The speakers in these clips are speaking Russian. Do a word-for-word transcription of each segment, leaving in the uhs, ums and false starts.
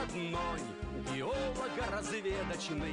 родной, геолого-разведочный.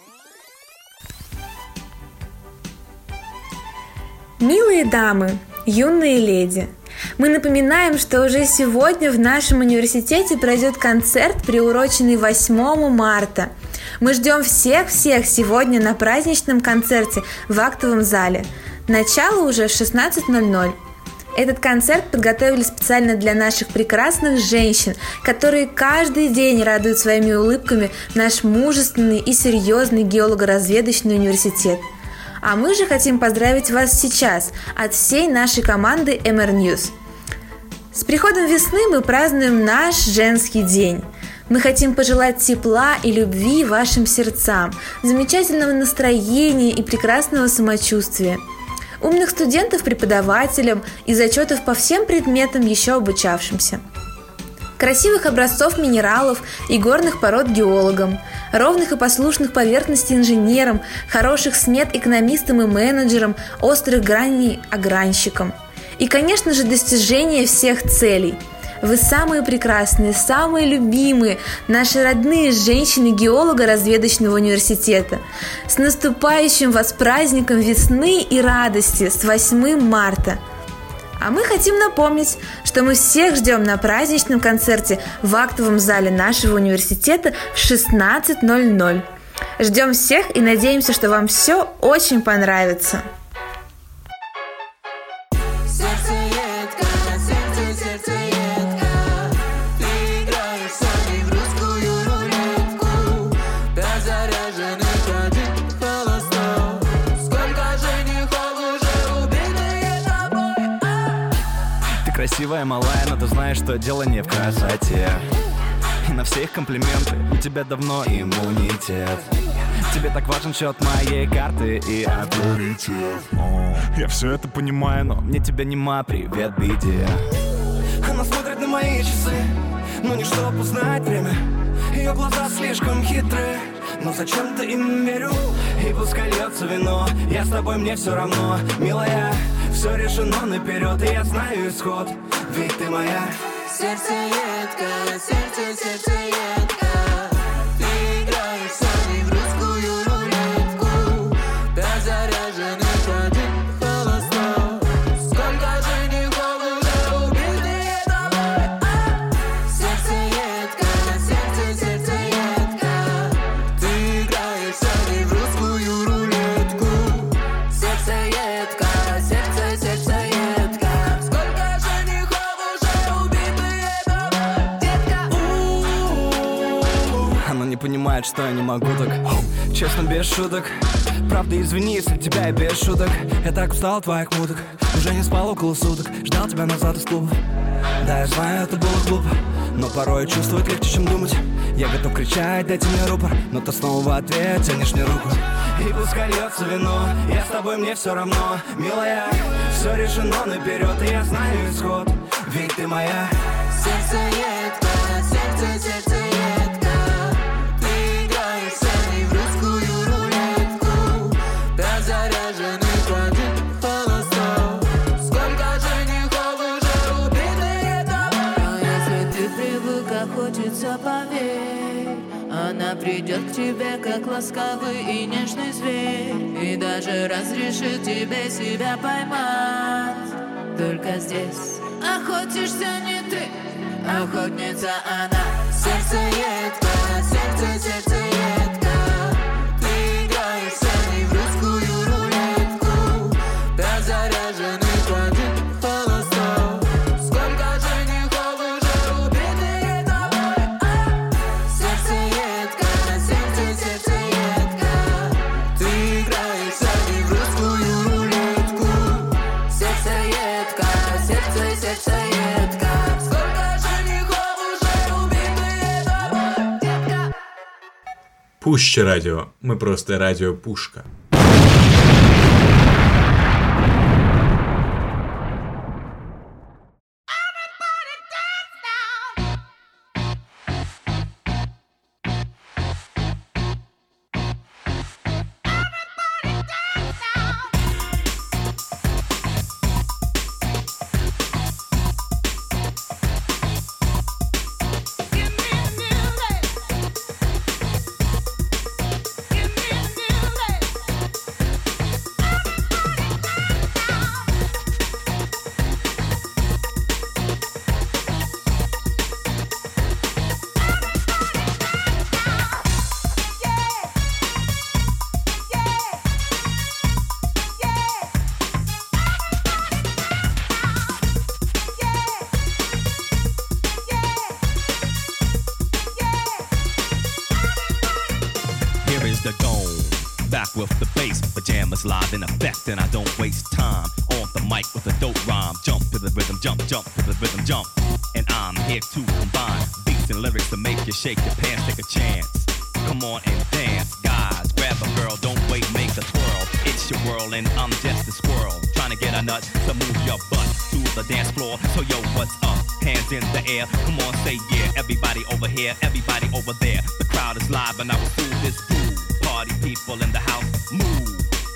Милые дамы, юные леди, мы напоминаем, что уже сегодня в нашем университете пройдет концерт, приуроченный восьмому марта. Мы ждем всех-всех сегодня на праздничном концерте в актовом зале. Начало уже в шестнадцать ноль ноль. Этот концерт подготовили специально для наших прекрасных женщин, которые каждый день радуют своими улыбками наш мужественный и серьезный геолого-разведочный университет. А мы же хотим поздравить вас сейчас от всей нашей команды эм эр News. С приходом весны мы празднуем наш женский день. Мы хотим пожелать тепла и любви вашим сердцам, замечательного настроения и прекрасного самочувствия, умных студентов преподавателям и зачетов по всем предметам, еще обучавшимся, красивых образцов минералов и горных пород геологам, ровных и послушных поверхностей инженерам, хороших смет экономистам и менеджерам, острых граней огранщикам. И, конечно же, достижения всех целей. Вы самые прекрасные, самые любимые, наши родные женщины геолого-разведочного университета. С наступающим вас праздником весны и радости, с восьмым марта! А мы хотим напомнить, что мы всех ждем на праздничном концерте в актовом зале нашего университета в шестнадцать ноль ноль. Ждем всех и надеемся, что вам все очень понравится. Красивая, малая, но ты знаешь, что дело не в красоте. И на все их комплименты у тебя давно иммунитет. Тебе так важен счет моей карты и авторитет. Я все это понимаю, но мне тебя нема, привет, беде. Она смотрит на мои часы, но не чтобы узнать время. Ее глаза слишком хитрые, но зачем-то им верю. И пускай льется вино, я с тобой, мне все равно, милая. Все решено наперед, и я знаю исход, ведь ты моя. Сердце едко, сердце, сердце едко. Ты играешь со мной в русскую рулетку. Пять заряженных, один холостой. Сколько женихов уже убитые тобой. Сердце едко, сердце, сердце едко. Ты играешь со мной в русскую рулетку. Сердце едко, сердце, сердце едко. Сколько женихов уже убитые тобой, детка. Она не понимает, что я не могу так. Честно, без шуток. Правда, извини, если тебя и без шуток. Я так устал от твоих муток. Уже не спал около суток. Ждал тебя назад из клуба. Да, я знаю, это было глупо, но порой чувствовать легче, чем думать. Я готов кричать, дайте мне рупор, но ты снова в ответ тянешь мне руку. И пускай льется вино, я с тобой, мне все равно, милая. Все решено наперед, и я знаю исход, ведь ты моя. Сердце едко, сердце, сердце едко. Ты играешь со мной в русскую рулетку. Пять заряженных, один холостой. Сколько женихов уже убитые тобой. Но если ты привык, как хочется, поверь, она придет к тебе, как ласковый и нежный зверь, и даже разрешит тебе себя поймать. Только здесь охотишься не ты, охотница она. Сердце едко, сердце, сердце едко. Ты играешь со мной в русскую рулетку. Пять заряженных, один холостой. Сколько женихов уже убитые тобой. Сердце едко, сердце, сердце едко. Ты играешь со мной в русскую рулетку. Сердце едко, сердце, сердце едко. Сколько женихов уже убитые тобой, детка. Пуща радио. Мы просто радио Пушка. Give me a new day. with the bass. Pajamas live in effect, and I don't waste time on the mic with a dope rhyme. Jump to the rhythm, jump, jump to the rhythm, jump. And I'm here to combine beats and lyrics to make you shake your pants, take a chance. Come on and dance, guys. Grab a girl, don't wait, make a twirl. It's your world and I'm just a squirrel, trying to get a nut to move your butt to the dance floor. So yo, what's up? Hands in the air. Come on, say yeah. Everybody over here, everybody over there. The crowd is live and I will do this groove. Party people in the house, move.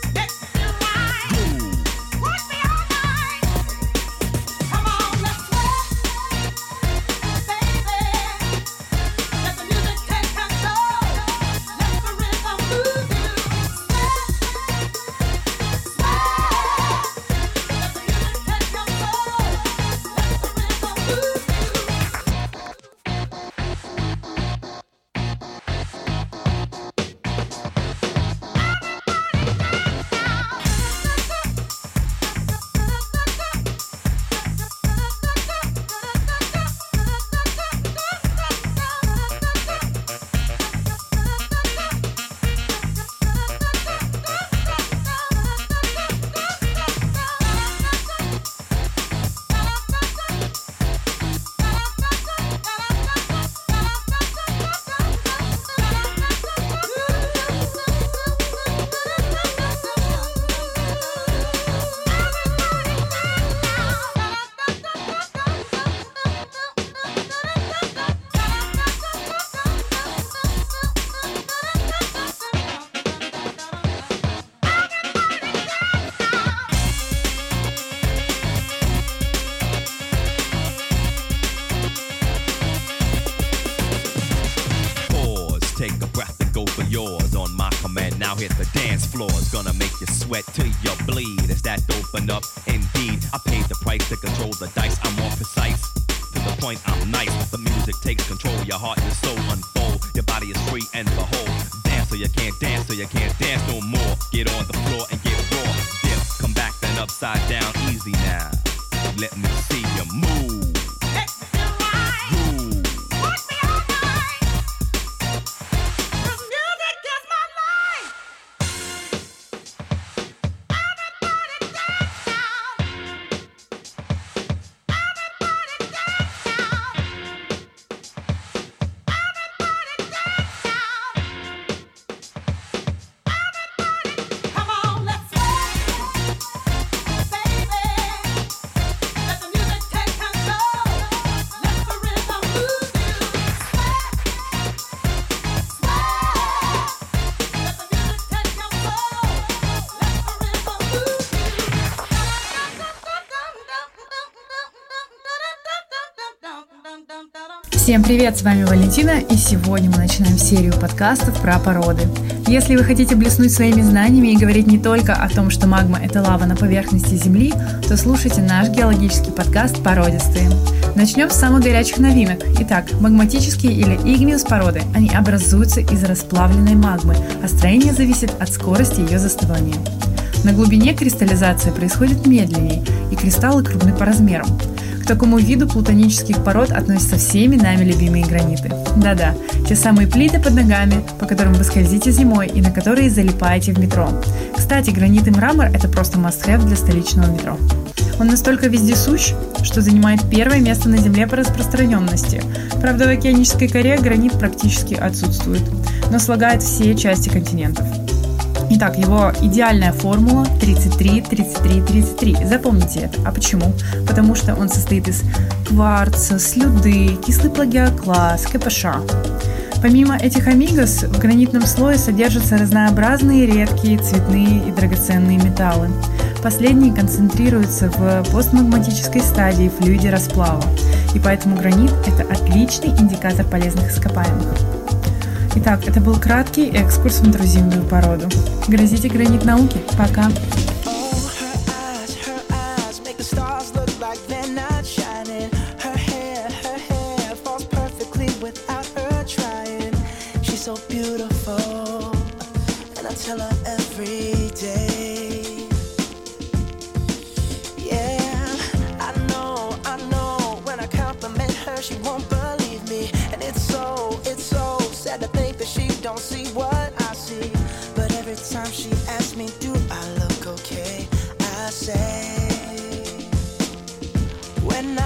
Now hit the dance floor, it's gonna make you sweat till you bleed. Is that open up? Indeed, I paid the price to control the dice. I'm more precise, to the point I'm nice. The music takes control, your heart and soul unfold. Your body is free and behold. Dance so you can't dance, so you can't dance no more. Get on the floor and get raw. Dip, come back then upside down, easy now. Let me see you move. Всем привет, с вами Валентина, и сегодня мы начинаем серию подкастов про породы. Если вы хотите блеснуть своими знаниями и говорить не только о том, что магма – это лава на поверхности Земли, то слушайте наш геологический подкаст «Породистые». Начнем с самых горячих новинок. Итак, магматические или игниус породы. Они образуются из расплавленной магмы, а строение зависит от скорости ее застывания. На глубине кристаллизация происходит медленнее, и кристаллы крупны по размерам. К такому виду плутонических пород относятся всеми нами любимые граниты. Да-да, те самые плиты под ногами, по которым вы скользите зимой и на которые залипаете в метро. Кстати, гранит и мрамор – это просто must-have для столичного метро. Он настолько вездесущ, что занимает первое место на Земле по распространенности. Правда, в океанической коре гранит практически отсутствует, но слагает все части континентов. Итак, его идеальная формула тридцать три тридцать три тридцать три. Запомните это. А почему? Потому что он состоит из кварца, слюды, кислый плагиоклаз, КПШ. Помимо этих амигос, в гранитном слое содержатся разнообразные редкие, цветные и драгоценные металлы. Последние концентрируются в постмагматической стадии флюиде расплава, и поэтому гранит – это отличный индикатор полезных ископаемых. Итак, это был краткий экскурс в интрузивную породу. Грозите гранит науки. Пока! Don't see what I see, but every time she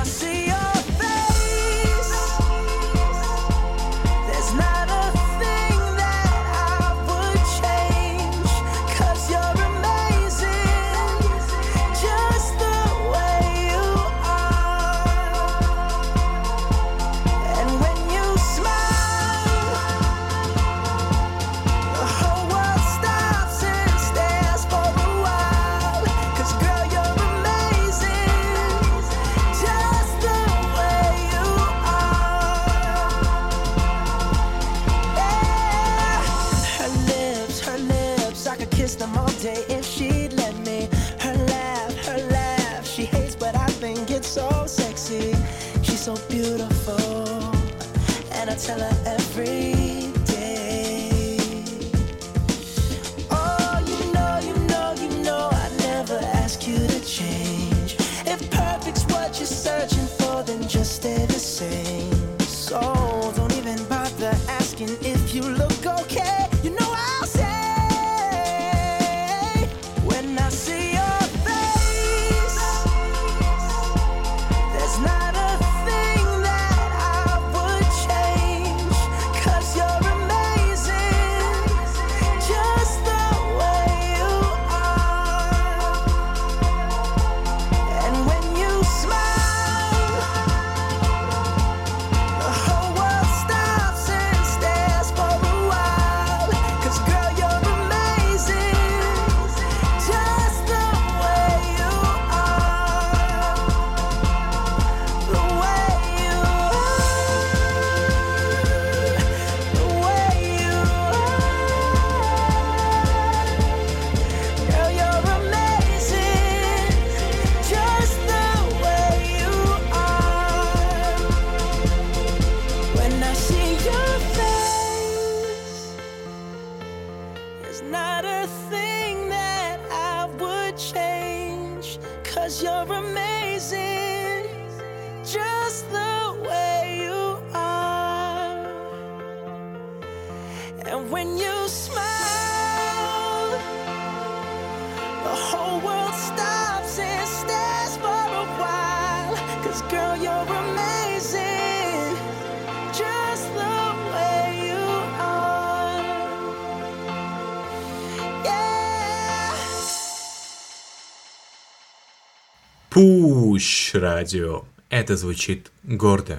Push радио. Это звучит гордо.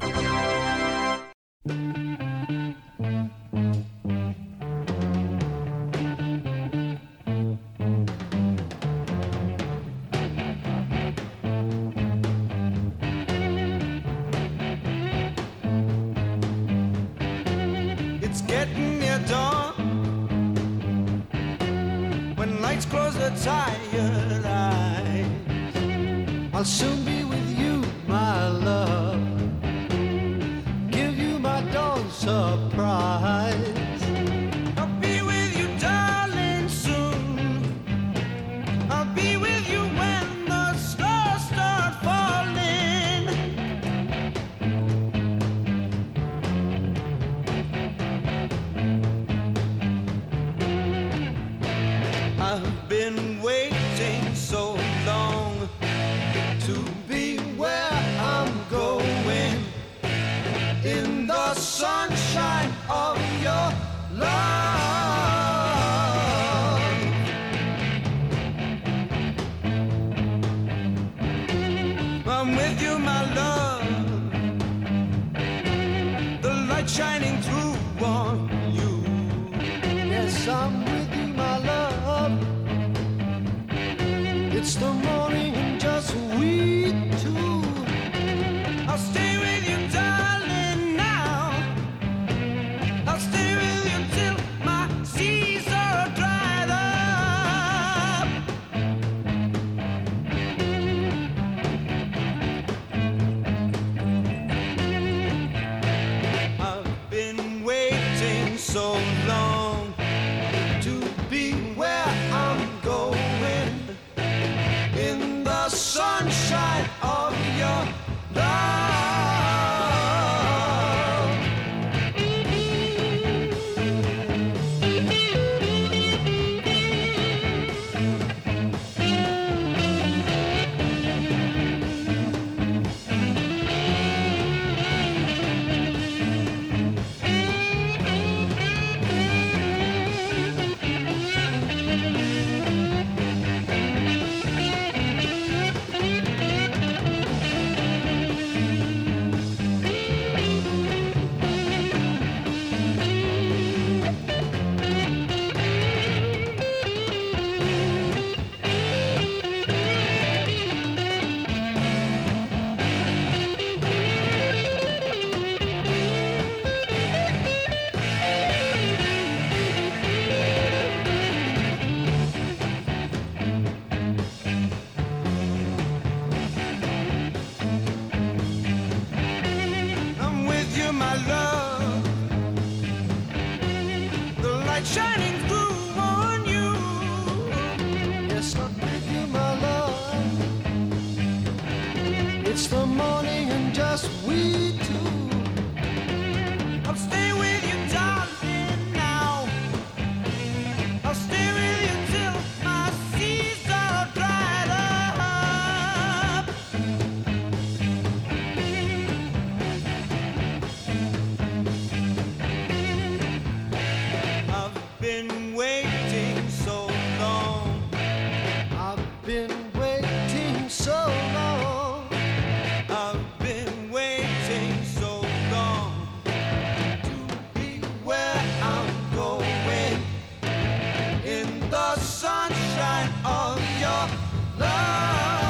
I'll soon be with you, my love. Give you my dawn surprise. I'll be with you, darling, soon. I'll be with you when the stars start falling. I've been waiting so long to be where I'm going, in the sunshine of your love. I'm with you, my love, the light shining through on you. Yes, I'm with you, my love. It's the morning and just we two. I'll stay with you, darling, now. I'll stay with you till my seas are dried up. I've been waiting so long to be where I'm going, in the sunshine of your love. just we two. I'll stay with you, darling, now. I'll stay with you till my seas are dried up. I've been waiting so long. I've been waiting so long. I've been waiting so long to be where I'm going in the sunshine of your love.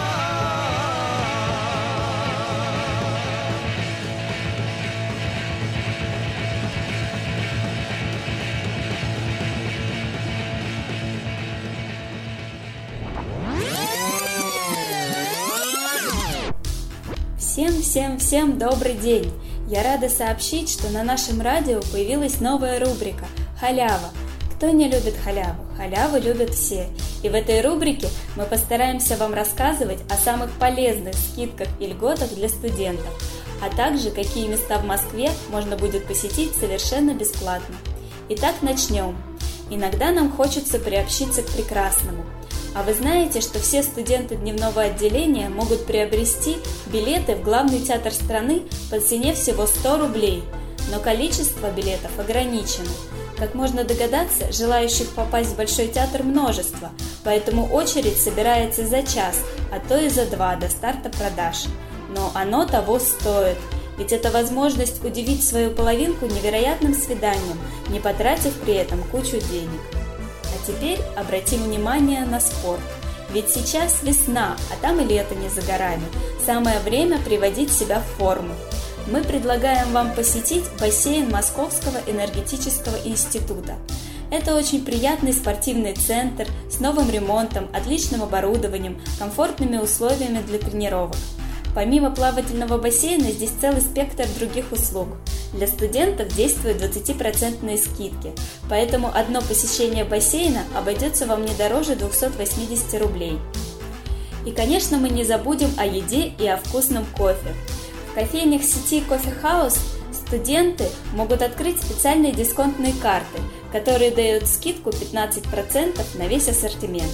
Всем-всем-всем добрый день! Я рада сообщить, что на нашем радио появилась новая рубрика «Халява». Кто не любит халяву? Халяву любят все. И в этой рубрике мы постараемся вам рассказывать о самых полезных скидках и льготах для студентов, а также какие места в Москве можно будет посетить совершенно бесплатно. Итак, начнем. Иногда нам хочется приобщиться к прекрасному. А вы знаете, что все студенты дневного отделения могут приобрести билеты в главный театр страны по цене всего сто рублей, но количество билетов ограничено. Как можно догадаться, желающих попасть в Большой театр множество, поэтому очередь собирается за час, а то и за два до старта продаж. Но оно того стоит, ведь это возможность удивить свою половинку невероятным свиданием, не потратив при этом кучу денег. А теперь обратим внимание на спорт. Ведь сейчас весна, а там и лето не за горами. Самое время приводить себя в форму. Мы предлагаем вам посетить бассейн Московского энергетического института. Это очень приятный спортивный центр с новым ремонтом, отличным оборудованием, комфортными условиями для тренировок. Помимо плавательного бассейна здесь целый спектр других услуг. Для студентов действуют двадцатипроцентные скидки, поэтому одно посещение бассейна обойдется вам не дороже двухсот восьмидесяти рублей. И, конечно, мы не забудем о еде и о вкусном кофе. В кофейнях сети Coffee House студенты могут открыть специальные дисконтные карты, которые дают скидку пятнадцать процентов на весь ассортимент.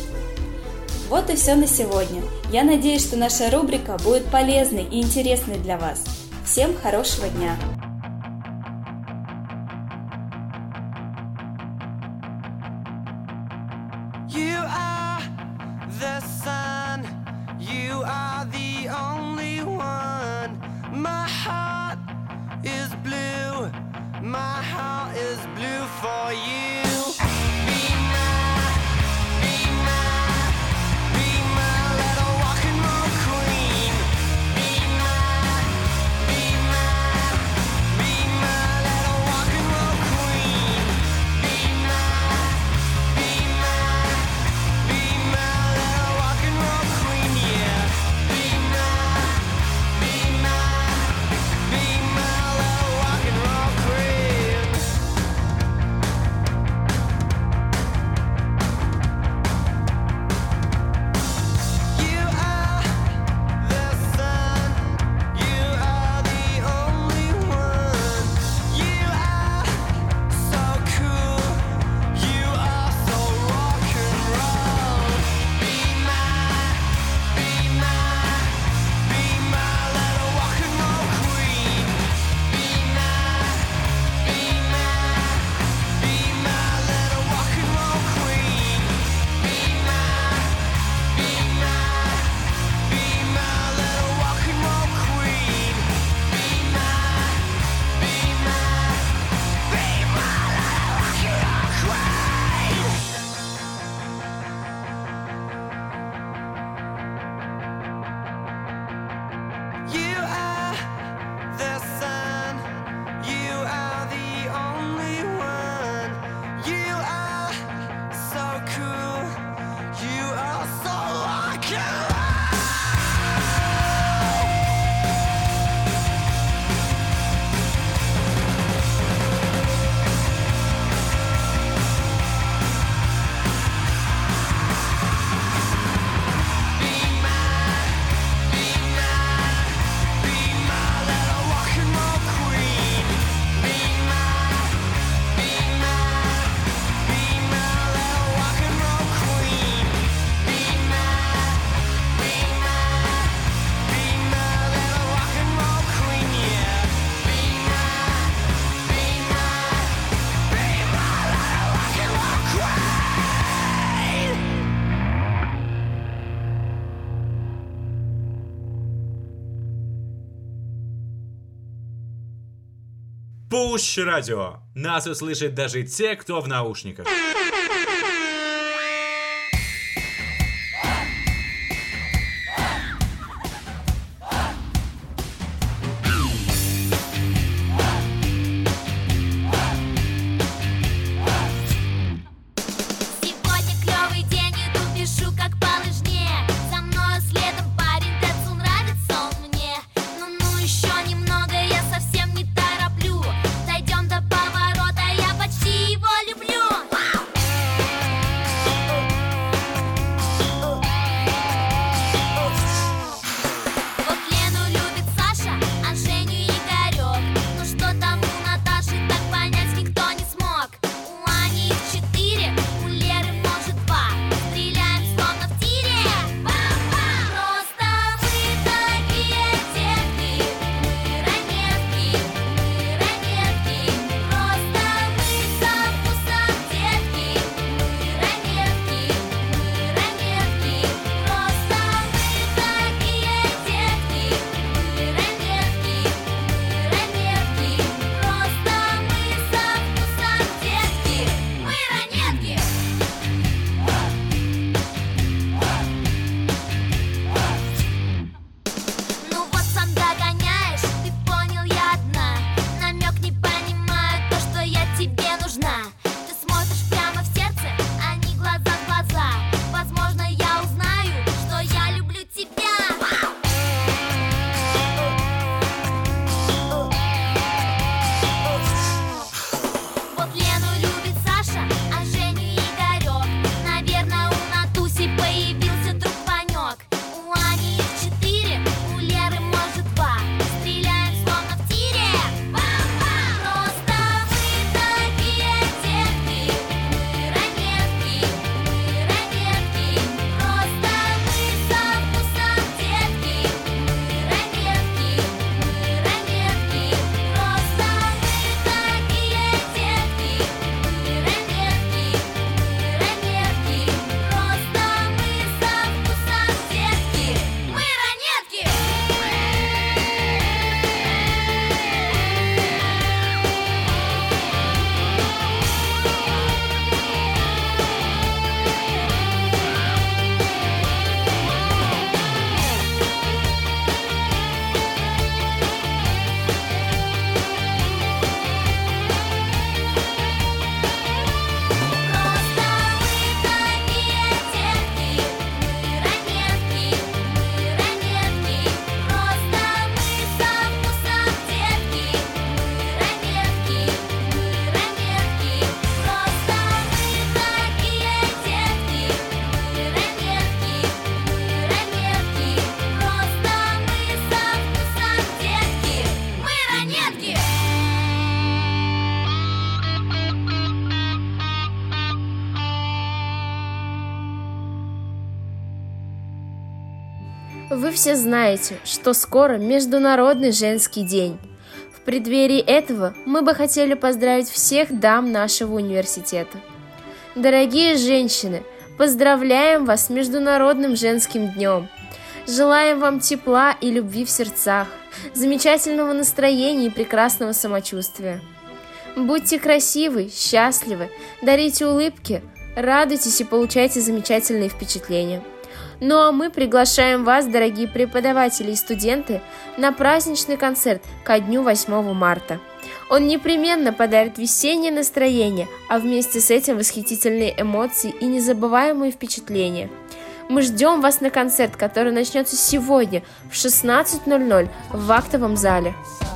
Вот и все на сегодня. Я надеюсь, что наша рубрика будет полезной и интересной для вас. Всем хорошего дня! You are the sun, you are the only one. My heart is blue, my heart is blue for you. Be my, be my, be my little rock and roll queen. Be my, be my, Пуш радио. Нас услышат даже те, кто в наушниках. Вы все знаете, что скоро Международный женский день. В преддверии этого мы бы хотели поздравить всех дам нашего университета. Дорогие женщины, поздравляем вас с Международным женским днем. Желаем вам тепла и любви в сердцах, замечательного настроения и прекрасного самочувствия. Будьте красивы, счастливы, дарите улыбки, радуйтесь и получайте замечательные впечатления. Ну а мы приглашаем вас, дорогие преподаватели и студенты, на праздничный концерт ко дню восьмого марта. Он непременно подарит весеннее настроение, а вместе с этим восхитительные эмоции и незабываемые впечатления. Мы ждем вас на концерт, который начнется сегодня в шестнадцать ноль ноль в актовом зале.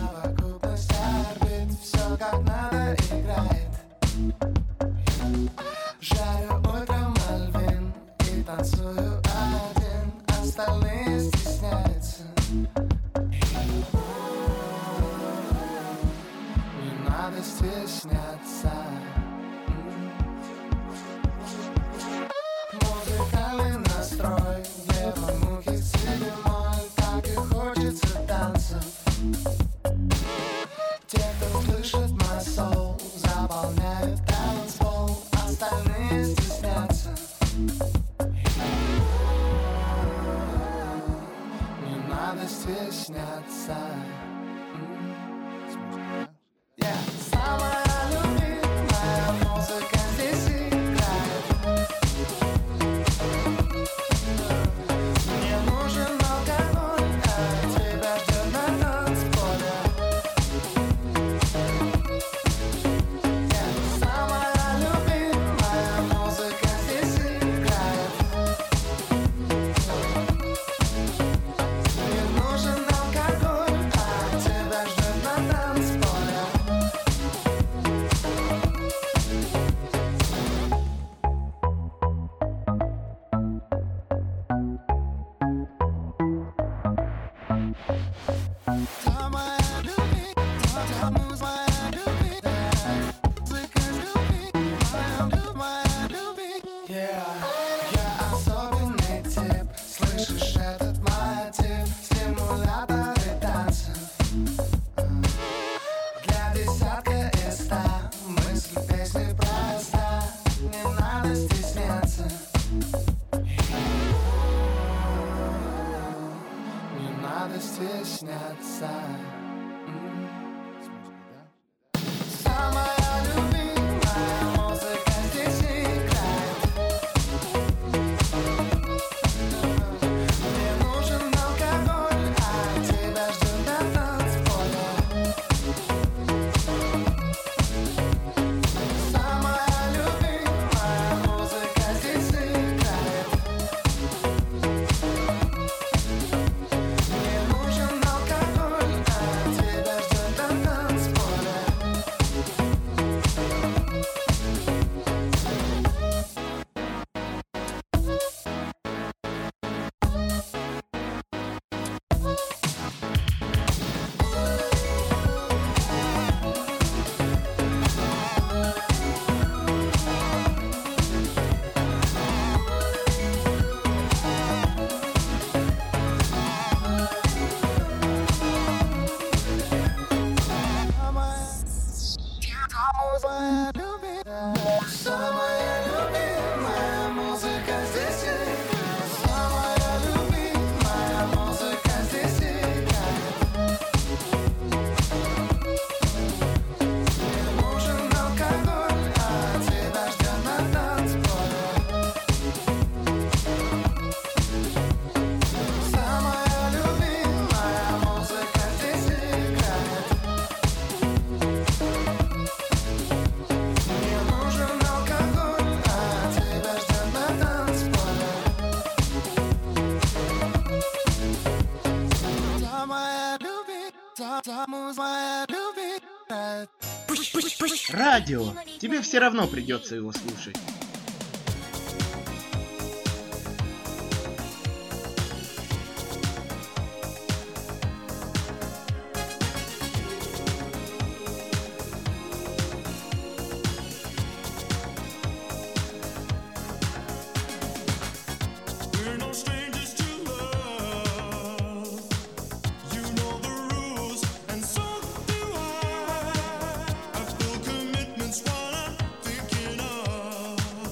Музыкальный настрой, где мухи зимой, так и хочется танцев. Те, кто слышит мой соул, заполняют танцпол, остальные стеснятся. Не надо стесняться. Yeah. Радио. Тебе все равно придется его слушать. Commitments while I'm thinking of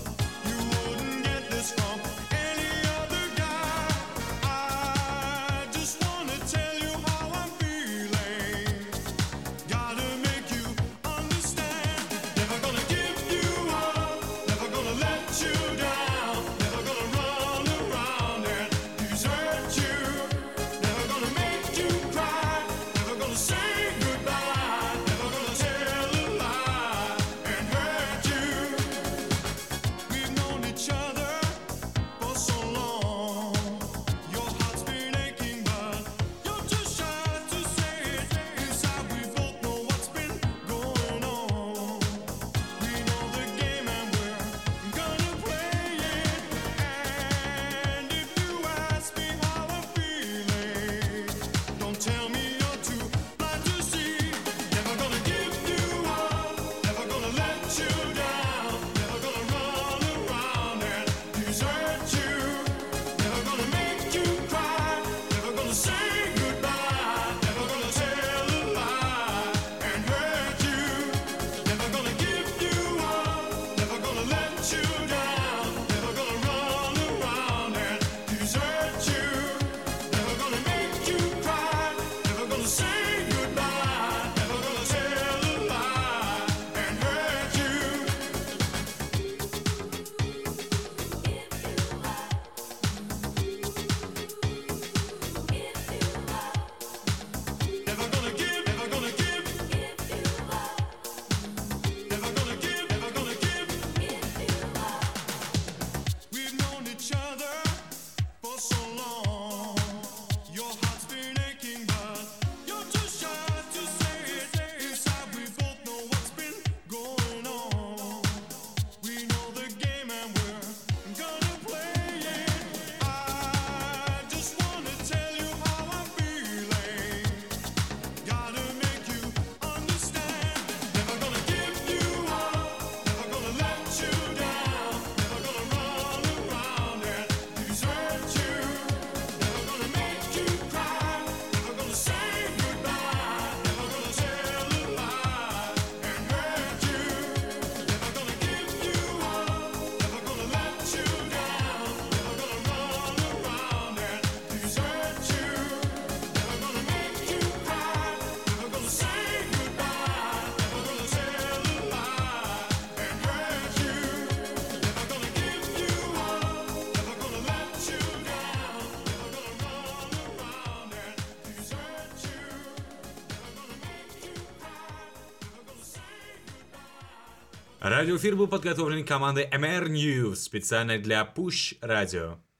Радиоэфир был подготовлен командой эм эр News специально для Push Radio.